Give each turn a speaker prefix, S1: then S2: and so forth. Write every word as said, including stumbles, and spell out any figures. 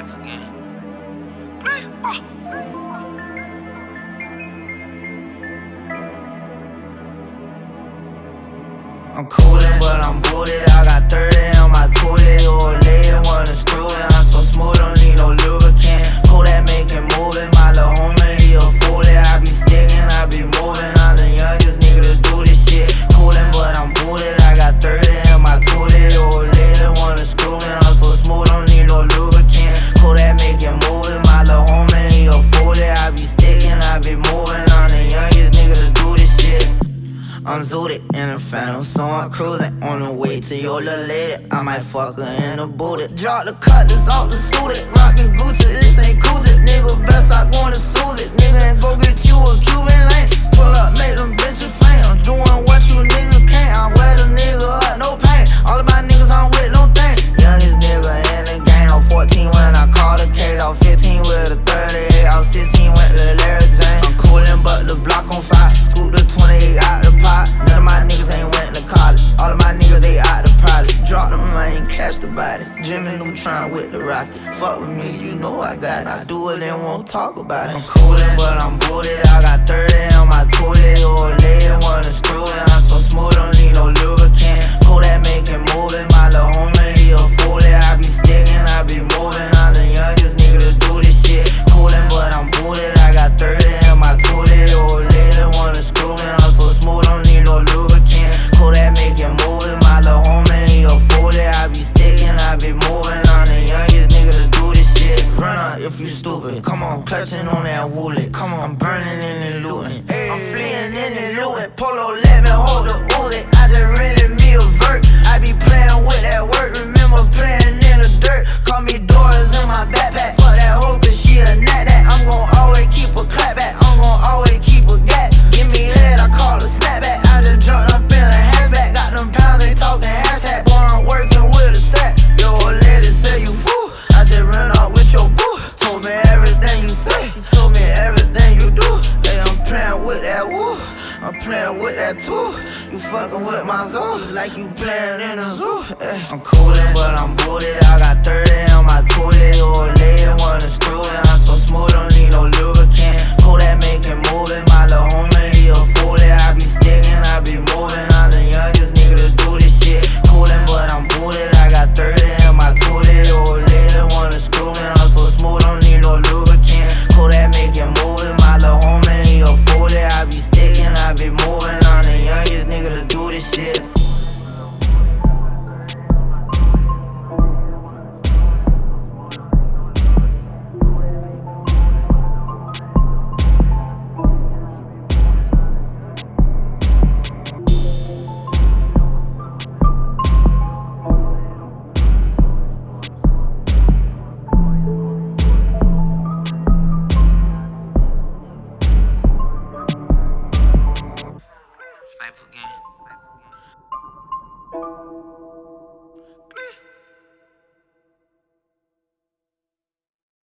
S1: Sniper gang. Play, uh. I'm coolin', but I'm booted. I got thirty on my tootie. Old lady wanna screw it. I'm so smooth, don't need no lubricant. Pull that, make it moving. My little homie, he a foolie. I be sticking, I be moving. I'm the youngest nigga to do this shit. Coolin', but I'm booted. I got thirty on my tootie. Old lady wanna screw me. I'm so smooth, don't need no lubricant. Pull that, make it moving. My little homie, he a foolie. I be sticking, I be moving. I'm the youngest nigga to do this shit. I'm zooted in a phantom, so I'm cruising on the way to your little lady. I might fuck her in the booty. Drop the cutlass off the suited. Rockin' Gucci, this ain't Coogee. Nigga best start going to Suzy. Nigga and go get you a Cuban lane. Pull up, make them bitches faint. I'm doing what you niggas can't. I wear the nigga up, no pain. All of my niggas I'm with, no thing. Youngest nigga in the game. I'm fourteen when I call the case. I was fifteen with a thirty-eight. I was sixteen with the Larry Jane. I'm coolin', but the block on fire. Scoop the twenty-eight out the pot. None of my niggas ain't went to college. All of my niggas, they out the pilot. Drop them, I ain't catch the body. Jimmy Neutron with the rocket. Fuck with me, you know I got it. I do it and won't talk about it. I'm coolin', but I'm booted. I got thirty on my tootie. Old lady wanna screw it. I'm so smooth, don't need no lubricant. Pull that, make it moving. My little homie, he a foolie. I be sticking, I be moving. I'm the youngest nigga to do this shit. Coolin', but I'm booted. I got thirty on my tootie. Old lady wanna screw me. I'm so smooth, don't need no lubricant. Pull that, make it moving. My little homie, he a foolie. I be sticking, I be moving. I'm the youngest nigga to do this shit. Run up if you stupid. Come on, clutching on that woolly. Come on, I'm burning in and looting. I'm fleeing in and looting. Polo, let me hold the Uzi. I just rented me a vert. I be playing with that work. Remember playing in the dirt. Call me doors in my backpack. Fuck that hoe, cause she a nat that. I'm gon' always keep a clap back. I'm gon' always keep a gap. Give me head, I call a snapback. I just jumped up in a hatchback. Got them pounds, they talking hashtag. Boy, I'm working with a sack. Yo, old lady say you fool. I just ran off with your boo. Told me everything you say. She told me everything you do. Hey, I'm playing with that woo. I'm playing with that too. You fucking with my zoo like you playing in a zoo. Hey, I'm coolin', but I'm booted. I got thirty on my tootie. Old lady wanna screw it. I'm so smooth, don't need no lubricant. Pull that, make it moving. My little homie, he a foolie. I be sticking, I be moving. I'm the youngest nigga to do this shit. Coolin', but I'm booted. I got thirty on my tootie. Old lady wanna screw me. I'm so smooth, don't need no lubricant. Pull that, make it moving. My little homie, he a foolie. I be sticking, I be moving. I'm the youngest nigga to do this shit. Sniper gang.